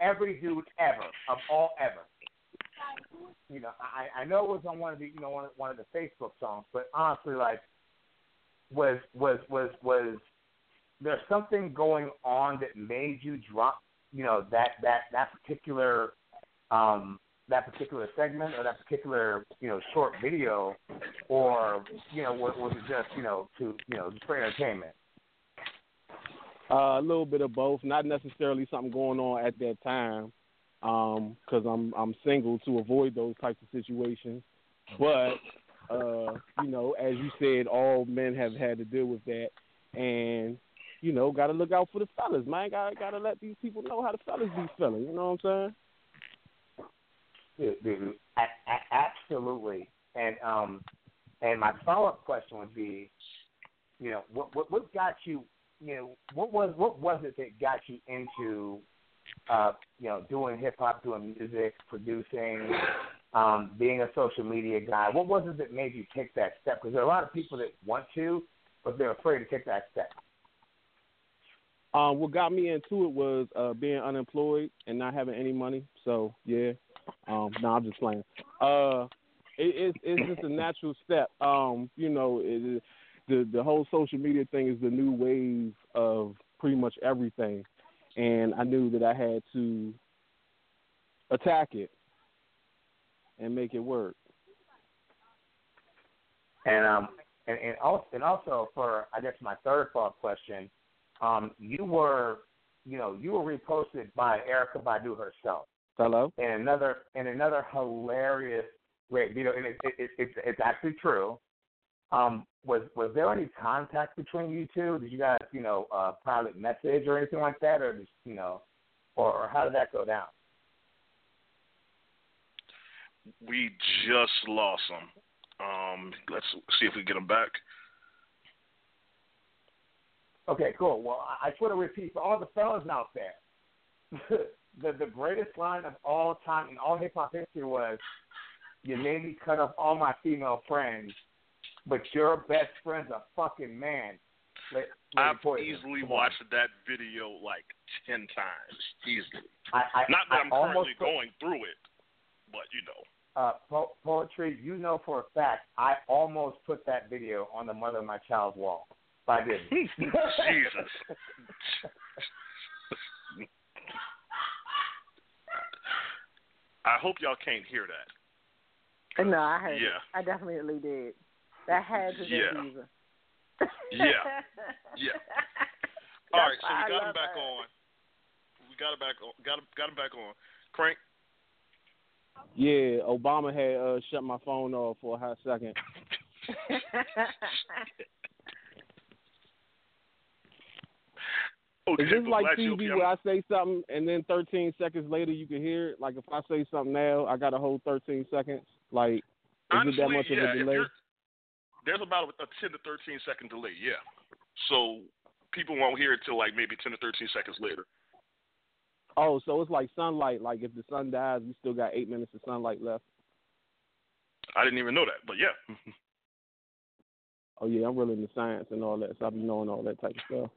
every dude ever of all ever. You know, I, I know it was on one of the you know one of, one of the Facebook songs, but honestly, like, was was was was there something going on that made you drop you know that that that particular um, that particular segment or that particular you know short video, or you know was, was it just you know to you know just for entertainment? Uh, a little bit of both. Not necessarily something going on at that time, because um, I'm I'm single to avoid those types of situations. But uh, you know, as you said, all men have had to deal with that, and you know, got to look out for the fellas, man. Got got to let these people know how the fellas be feeling. You know what I'm saying? Dude, dude, a- a- absolutely. And um, and my follow up question would be, you know, what what what got you? You know, what was what was it that got you into, uh, you know, doing hip hop, doing music, producing, um, being a social media guy? What was it that made you take that step? Because there are a lot of people that want to, but they're afraid to take that step. Um, what got me into it was uh, being unemployed and not having any money. So yeah, um, no, I'm just playing. Uh, it, it's it's just a natural step. Um, you know, it, the the whole social media thing is the new wave of pretty much everything, and I knew that I had to attack it and make it work. And um, and and also, and also for I guess my third follow-up question, um, you were, you know, you were reposted by Erykah Badu herself. Hello. And another and another hilarious great video, and it, it, it, it's it's actually true. Um, was was there any contact between you two? Did you guys, you know, uh, private message or anything like that, or just, you know, or, or how did that go down? We just lost him. Um, let's see if we get him back. Okay, cool. Well, I, I just want to repeat for all the fellas out there, the the greatest line of all time in all hip hop history was, "You made me cut off all my female friends, but your best friend's a fucking man." Let, let I've easily watched that video like ten times, easily. I, I, Not that I I'm currently put, going through it, but you know. Uh, po- poetry, you know for a fact, I almost put that video on the mother of my child's wall, but I didn't. Jesus. I hope y'all can't hear that. No, I heard yeah. it. I definitely did. That had to be yeah. Diva. yeah. Yeah. All right, so we I got him love back her. on. We got him back on. Got him, got him back on. Crank. Yeah, Obama had uh, shut my phone off for a hot second. Okay, Is this like glad T you- V okay, where I say something and then thirteen seconds later you can hear it? Like if I say something now, I got a whole thirteen seconds. Like, is Honestly, it that much yeah, of a if delay? you're- There's about a ten to thirteen second delay, yeah. So people won't hear it till like maybe ten to thirteen seconds later. Oh, so it's like sunlight. Like if the sun dies, we still got eight minutes of sunlight left. I didn't even know that, but yeah. Oh yeah, I'm really into science and all that, so I be knowing all that type of stuff.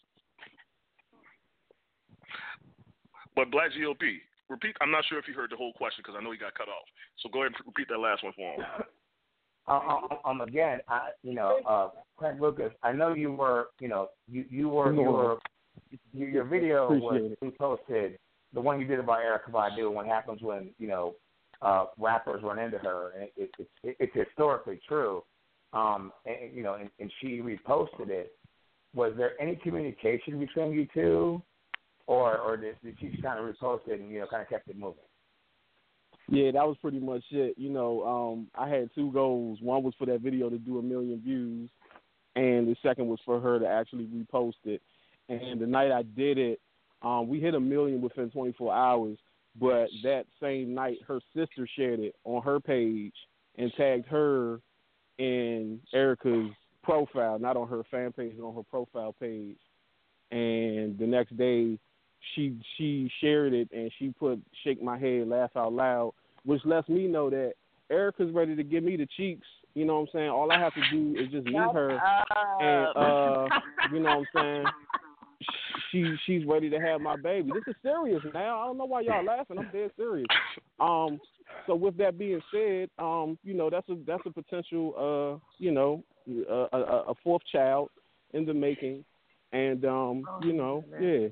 But Black G O P, repeat. I'm not sure if you heard the whole question because I know he got cut off. So go ahead and repeat that last one for him. Uh, um, again, I, you know, uh, Craig Lucas, I know you were, you know, you, you were, you were, you, your video was reposted, the one you did about Erykah Badu, what happens when, you know, uh, rappers run into her, and it, it, it, it's historically true, um, and, you know, and, and she reposted it. Was there any communication between you two, or, or did, did she just kind of repost it and, you know, kind of kept it moving? Yeah, that was pretty much it. You know, um, I had two goals. One was for that video to do a million views, and the second was for her to actually repost it. And the night I did it, um, we hit a million within twenty-four hours, but that same night her sister shared it on her page and tagged her in Erykah's profile, not on her fan page, but on her profile page. And the next day, she she shared it and she put "Shake My Head, Laugh Out Loud," which lets me know that Erykah's ready to give me the cheeks. You know what I'm saying? All I have to do is just meet her and, uh, you know what I'm saying, she she's ready to have my baby. This is serious now. I don't know why y'all laughing. I'm dead serious. Um, so with that being said, um, you know that's a that's a potential uh you know a, a, a fourth child in the making, and um Oh, you know man. yeah,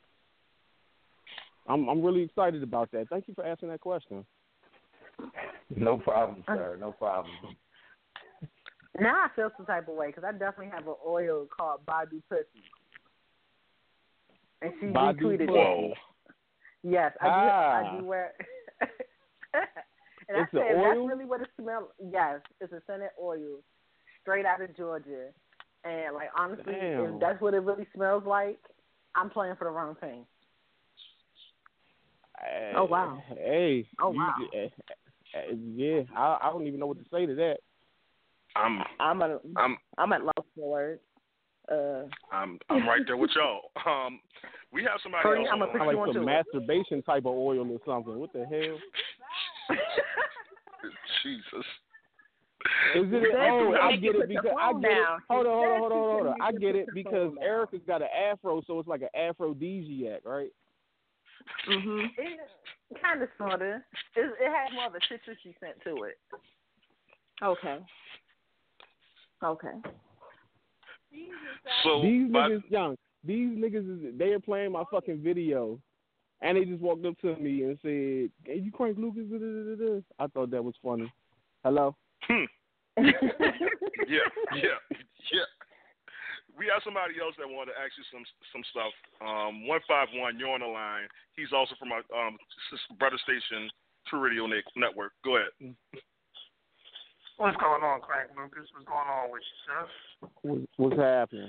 I'm I'm really excited about that. Thank you for asking that question. No problem, sir. No problem. Now I feel some type of way because I definitely have an oil called Badu Pussy, and she Badu retweeted Whoa. it. Yes, I do. Ah. I do wear. and It's I a said that's oil? really what it smells. Yes, it's a scented oil, straight out of Georgia. And like honestly, Damn. if that's what it really smells like, I'm playing for the wrong team. Oh, wow. Hey. Oh, you- wow. uh, uh, yeah, I I don't even know what to say to that. I'm I'm a, I'm I'm at loss for words. Uh, I'm I'm right there with y'all. Um, we have somebody Cody, else. I'm a on. put Sound you like on some to it. masturbation type of oil or something. What the hell? Jesus. Is it? Said Oh, you I make get you it put your because I phone get it. down. Hold on, hold on, Said hold you on, hold couldn't on. I make you get put it your because phone down. Erica's got an afro, so it's like an aphrodisiac, right? mhm. It kind of, sort of. It, it has more of a citrusy scent to it. Okay. Okay. So These by- niggas, young. These niggas is they are playing my fucking video, and they just walked up to me and said, "Hey, you crank Lucas?" Da, da, da, da. I thought that was funny. Hello. Hmm. yeah, yeah, yeah. We have somebody else that wanted to ask you some some stuff. Um, one five one, you're on the line. He's also from our um brother station, True Radio Network. Go ahead. What's going on, Crank Lucas? What's going on with you, sir? What's, what's happening?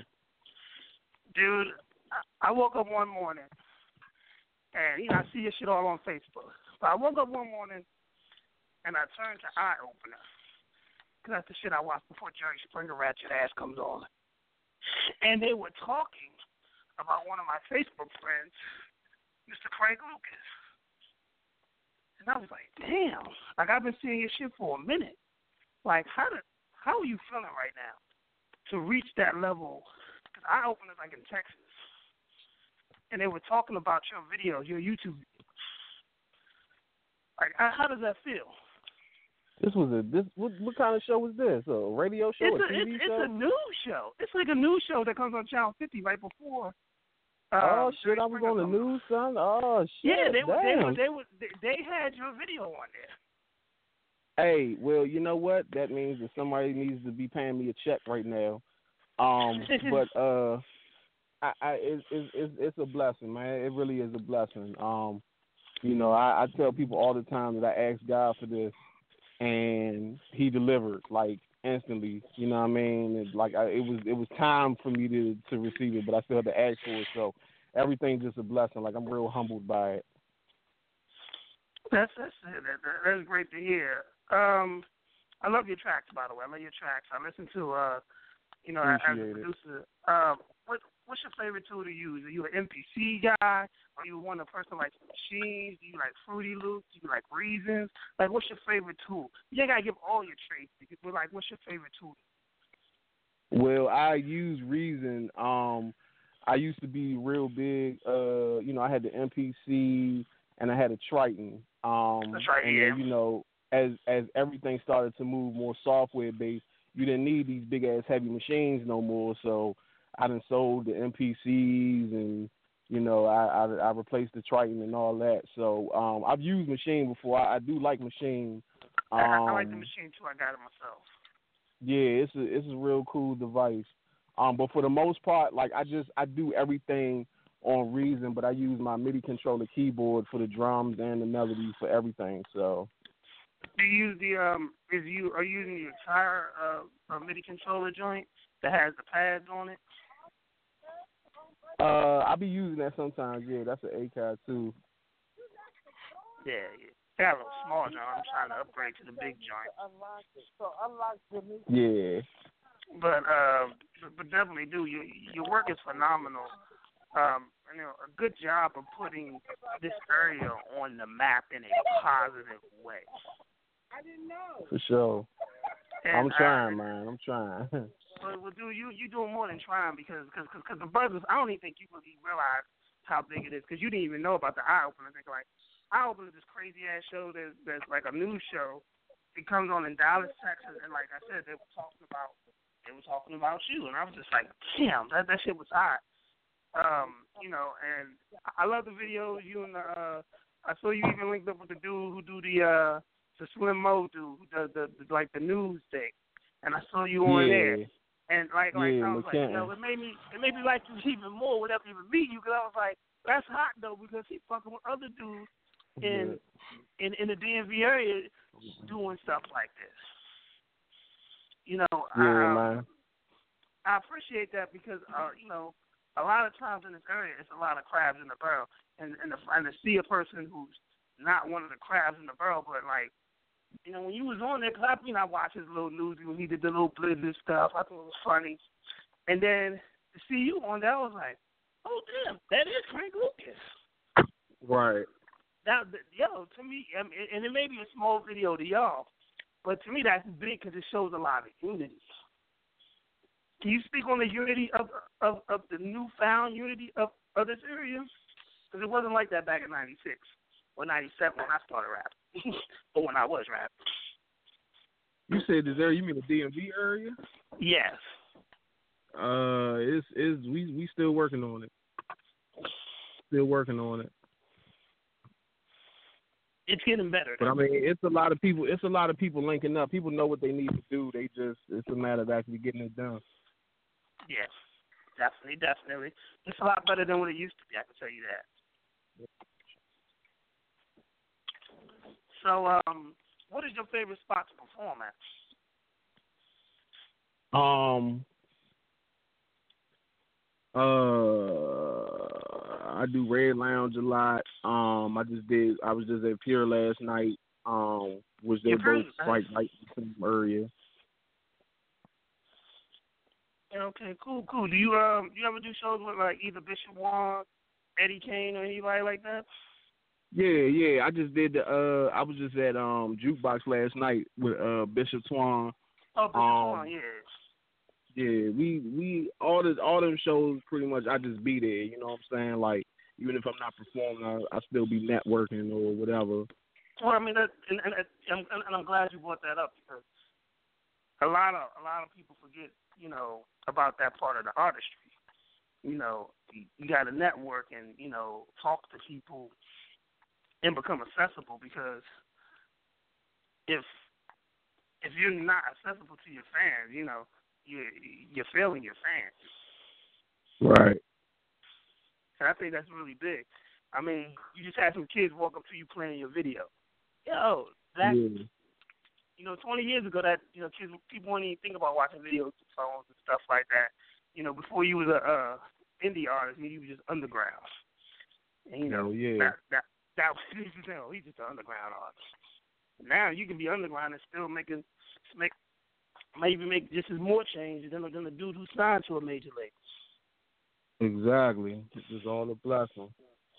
Dude, I I woke up one morning, and, you know, I see your shit all on Facebook. But I woke up one morning, and I turned to Eye Opener, because that's the shit I watch before Jerry Springer ratchet ass comes on. And they were talking about one of my Facebook friends, Mister Craig Lucas. And I was like, damn, like, I've been seeing your shit for a minute. Like, how do, how are you feeling right now to reach that level? Because I opened it like in Texas, and they were talking about your videos, your YouTube videos. Like, how, how does that feel? This was a this what what kind of show was this? A radio show? It's a a, T V it's, show? it's a news show. It's like a news show that comes on Channel fifty right before. Oh um, shit! Jerry I was Springer on the comes news, son. Oh shit! Yeah, they were, they damn. were, they were, they, they had your video on there. Hey, well, you know what? That means that somebody needs to be paying me a check right now. Um, but uh, I, I it's, it's it's it's a blessing, man. It really is a blessing. Um, you know, I, I tell people all the time that I ask God for this, and He delivered like instantly. You know what I mean? And, like I, it was it was time for me to to receive it, but I still had to ask for it. So everything's just a blessing. Like I'm real humbled by it. That's that's that, that, that's great to hear. Um, I love your tracks, by the way. I love your tracks. I listen to, uh, you know, as a Appreciate it. producer. Uh, what what's your favorite tool to use? Are you an M P C guy? Are you one of the person like machines? Do you like Fruity Loops? Do you like Reasons? Like, what's your favorite tool? You ain't gotta give all your traits, but like, what's your favorite tool? Well, I use Reason. Um, I used to be real big. Uh, you know, I had the M P C and I had a Triton. Um, That's right, and yeah. then, you know, as as everything started to move more software based, you didn't need these big ass heavy machines no more. So I done sold the M P Cs and you know I I, I replaced the Triton and all that. So um, I've used Machine before. I, I do like Machine. Um, I, I like the machine too. I got it myself. Yeah, it's a it's a real cool device. Um, but for the most part, like I just I do everything on Reason, but I use my MIDI controller keyboard for the drums and the melodies for everything. So. Do you use the um? Is you are you using the entire uh, uh MIDI controller joint that has the pads on it? Uh, I be using that sometimes. Yeah, that's an A C A D too. Yeah, yeah. I got a little small joint. I'm trying to upgrade to the big joint. Yeah. But uh, but, but definitely do your your work is phenomenal. Um, you know, a good job of putting this area on the map in a positive way. For sure. And I'm trying, I, man. I'm trying. But well, dude, you you doing more than trying because cause, cause, cause the Burgers. I don't even think you really realize how big it is because you didn't even know about the Eye Opener. Think like Eye Opener, this crazy ass show that's that's like a news show. It comes on in Dallas, Texas, and like I said, they were talking about they were talking about you, and I was just like, damn, that that shit was hot. Um, you know, and I love the videos. You and the uh, I saw you even linked up with the dude who do the uh the Slim Mo dude who does the, the like the news thing, and I saw you on yeah. there. And like, like yeah, I was like, McCann. you know, it made me, it made me like you even more without even meeting you, because I was like, that's hot though, because he fucking with other dudes in, yeah. in, in the D M V area doing stuff like this. You know, yeah, I, man. I appreciate that because, uh, you know, a lot of times in this area, it's a lot of crabs in the barrel, and and, the, and to see a person who's not one of the crabs in the barrel, but like. You know, when you was on there, because I, you know, I watched his little news when he did the little blizzard stuff. I thought it was funny. And then to see you on there, I was like, oh, damn, that is Frank Lucas. Right. Now, yo, to me, I mean, and it may be a small video to y'all, but to me that's big because it shows a lot of unity. Can you speak on the unity of of, of the newfound unity of, of this area? Because it wasn't like that back in ninety-six or ninety-seven when I started rapping. Or when I was rapping. You said this area? You mean the D M V area? Yes. Uh, it's it's we we still working on it. Still working on it. It's getting better. But I mean, it's a lot of people. It's a lot of people linking up. People know what they need to do. They just it's a matter of actually getting it done. Yes, definitely, definitely. It's a lot better than what it used to be. I can tell you that. So, um, what is your favorite spot to perform at? Um, uh, I do Red Lounge a lot. Um, I just did. I was just at Pure last night. Um, which they Yeah, both nice. right right in the same area. Okay, cool, cool. Do you um, you ever do shows with like either Bishop Juan, Eddie Kane, or anybody like that? Yeah, yeah. I just did the. Uh, I was just at um Jukebox last night with uh Bishop Twan. Oh, Bishop um, Juan, yeah. Yeah, we we all the all them shows pretty much. I just be there. You know what I'm saying? Like even if I'm not performing, I I still be networking or whatever. Well, I mean, that, and, and, and, and I'm glad you brought that up because a lot of a lot of people forget, you know, about that part of the artistry. You know, you, you got to network and you know talk to people and become accessible because if if you're not accessible to your fans, you know, you you're failing your fans. Right. And I think that's really big. I mean, you just had some kids walk up to you playing your video. Yo, that Yeah. you know, twenty years ago, that you know, kids people wouldn't even think about watching videos and songs and stuff like that. You know, before you was a uh, indie artist, you was just underground. And you know, Oh, yeah. that that that was you know, he's just an underground artist. Now you can be underground and still making make maybe make just as more change than than the dude who signed to a major label. Exactly. It's all a blessing.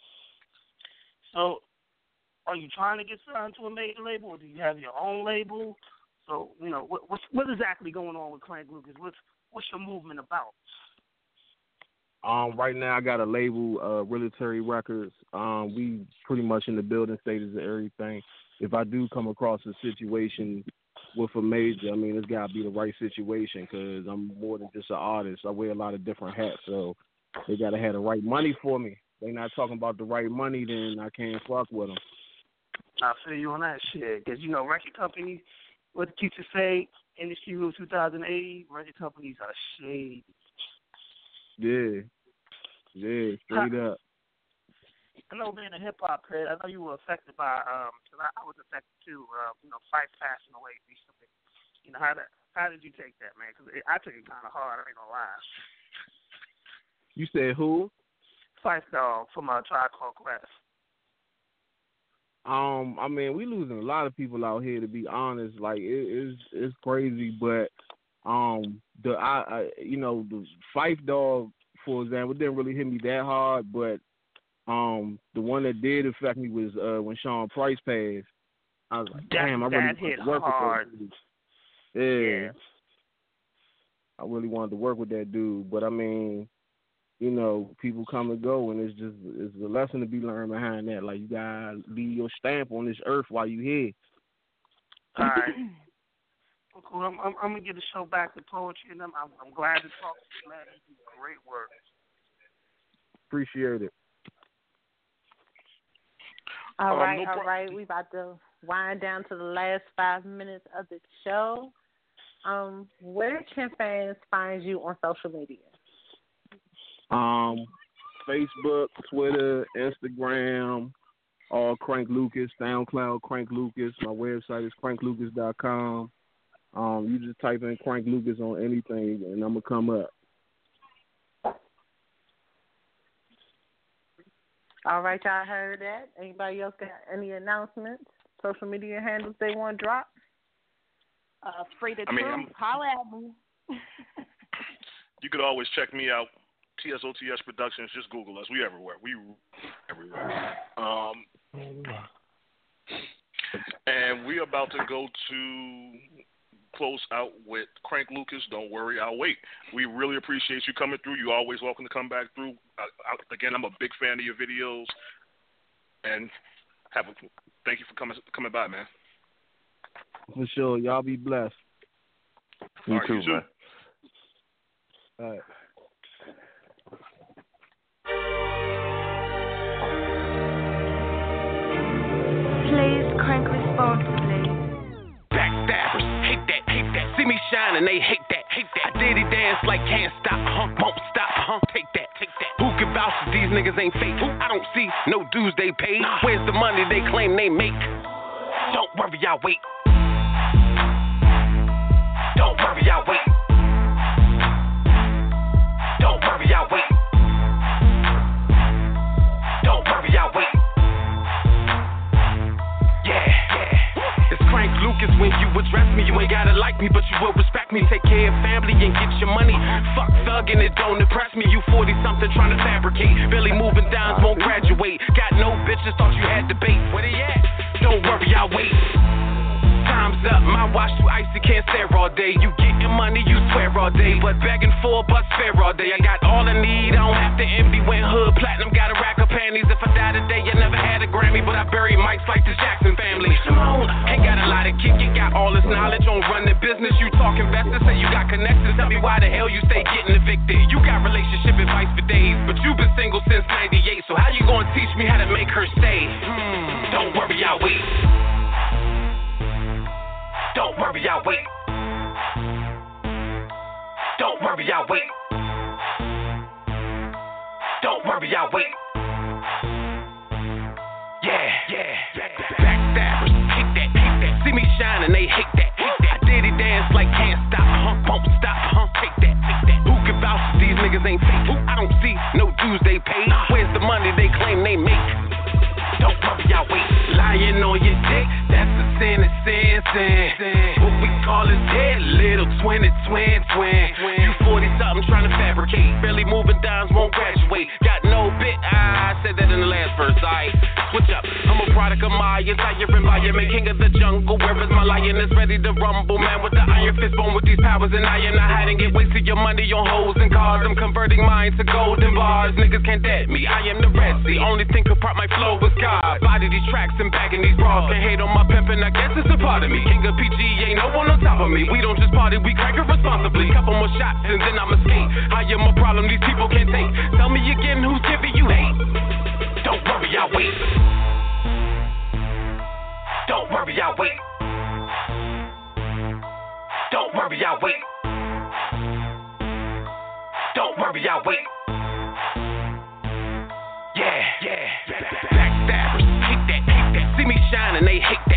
So, are you trying to get signed to a major label, or do you have your own label? So, you know, what what's, what exactly going on with Frank Lucas? What's what's your movement about? Um, right now I got a label, uh, Realatory Records. Um, we pretty much in the building stages of everything. If I do come across a situation with a major, I mean, it's got to be the right situation because I'm more than just an artist. I wear a lot of different hats, so they got to have the right money for me. They not talking about the right money, then I can't fuck with them. I feel you on that shit because, you know, record companies, what the teachers say, industry rule two thousand eight, record companies are shady. Yeah. Yeah, straight Huh. up. I know being a hip-hop kid, I know you were affected by, um, cause I, I was affected too, uh, you know, Phife passing away recently. You know, how did, how did you take that, man? Because I took it kind of hard, I ain't gonna lie. You said who? Phife Dawg from uh, Tribe Called Quest. Um, I mean, we losing a lot of people out here. To be honest, like it is, it's crazy. But um, the I, I, you know, the Phife Dawg, for example, it didn't really hit me that hard. But um, the one that did affect me was uh when Sean Price passed. I was like, that, damn, I that really hit worked with hard. those dudes. Yeah. Yeah. I really wanted to work with that dude. But I mean, you know, people come and go, and it's just it's a lesson to be learned behind that. Like, you gotta leave your stamp on this earth while you here. All right. Cool. I'm, I'm, I'm gonna get the show back to poetry, and I'm, I'm, I'm glad to talk to you, man. You do great work. Appreciate it. All Um, right, no all pro- right. We about to wind down to the last five minutes of the show. Um, where can fans find you on social media? Um, Facebook, Twitter, Instagram, all Crank Lucas, SoundCloud Crank Lucas. My website is crank lucas dot com. Um, you just type in Crank Lucas on anything, and I'm gonna come up. All right, y'all heard that. Anybody else got any announcements, social media handles they want to drop? Uh, free to I mean, truth. I'm- Holla at me. You could always check me out, T S O T S Productions. Just Google us. We everywhere. We everywhere. Um, and we're about to go to close out with Crank Lucas. Don't worry, I'll wait. We really appreciate you coming through. You're always welcome to come back through. I, I, again, I'm a big fan of your videos. And have a thank you for coming coming by, man. For sure. Y'all be blessed. You All right, too, you too. man. All right. Please crank responsibly. Backstabbers, hate that, hate that. See me shine and they hate that, hate that. I diddy dance like can't stop, huh? Won't stop, huh? Take that, take that. Who can vouch that these niggas ain't fake? I don't see no dues they pay. Where's the money they claim they make? Don't worry, I'll wait. Don't worry, I'll wait. Don't worry, I'll wait. Don't worry, I'll wait. Yeah, yeah. It's Crank Lucas. When you address me, you ain't gotta like me, but you will respect me. Take care of family and get your money. Fuck thugging, it don't impress me. You forty something trying to fabricate. Barely moving dimes, won't graduate. Got no bitches, thought you had debate. Where they at? Don't worry, I'll wait. Time's up, my watch too icy, can't stare all day. You getting money, you swear all day, but begging for a bus fare all day. I got all I need, I don't have to envy. Went hood platinum, got a rack of panties. If I die today, I never had a Grammy, but I buried mics like the Jackson family. Simone, ain't got a lot of kick, you got all this knowledge on running business. You talk investors, say you got connections. Tell me why the hell you stay getting evicted. You got relationship advice for days, but you been single since ninety-eight. So how you gonna teach me how to make her stay? Hmm, don't worry, I'll wait. Don't worry, I'll wait. Don't worry, I'll wait. Don't worry, I'll wait. Yeah, yeah, yeah. Backstabbers, hate that, hate that. See me shine and they hate that, hate that. I diddy dance like can't stop, huh? Won't stop, huh? Take that, take that. Who can vouch that these niggas ain't fake? I don't see no dues they pay. Where's the money they claim they make? Don't worry, I'll wait. Lying on your dick, that's a sin, a sin, sin. What we call is dead, little twin, a twin, twin. You forty something trying to fabricate. Barely moving dimes, won't graduate. Got no bit, ah, I said that in the last verse, alright. Switch up, I'm a product of my entire environment. King of the jungle, where is my lion? It's ready to rumble, man, with the iron fist bone, with these powers and iron. I hide and get wasted your money on hoes and cars. I'm converting mine to golden bars. Niggas can't dead me, I am the Red Sea. Only thing could part my flow was God. Body these tracks and bagging these bras. Can't hate on my pimpin', I guess it's a part of me. King of P G, ain't no one on top of me. We don't just party, we crank it responsibly. Couple more shots and then I'm escape. I am a problem these people can't take. Tell me again who's giving you hate. Don't worry, I'll wait. Don't worry, I'll wait. Don't worry, I'll wait. Don't worry, I'll wait. Yeah, yeah. Backstabbers, hate that, hate that. See me shine and they hate that.